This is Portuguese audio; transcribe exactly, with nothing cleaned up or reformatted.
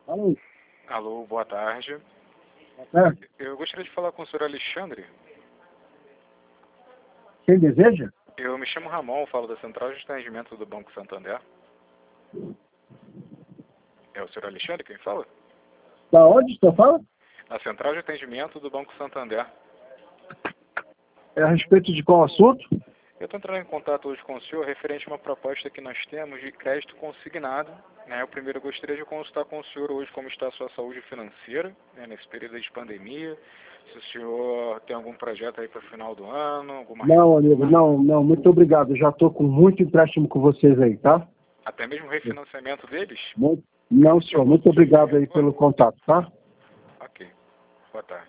Alô? Alô, boa tarde. Boa tarde. Eu gostaria de falar com o senhor Alexandre. Quem deseja? Eu me chamo Ramon, falo da Central de Atendimento do Banco Santander. É o senhor Alexandre quem fala? Da onde você fala? A Central de Atendimento do Banco Santander. É a respeito de qual assunto? Eu estou entrando em contato hoje com o senhor referente a uma proposta que nós temos de crédito consignado. Né? Eu primeiro gostaria de consultar com o senhor hoje como está a sua saúde financeira, né, nesse período de pandemia. Se o senhor tem algum projeto aí para o final do ano, alguma... Não, amigo, não, não, muito obrigado. Já estou com muito empréstimo com vocês aí, tá? Até mesmo refinanciamento deles? Muito, não, senhor, muito obrigado aí pelo contato, tá? Ok. Boa tarde.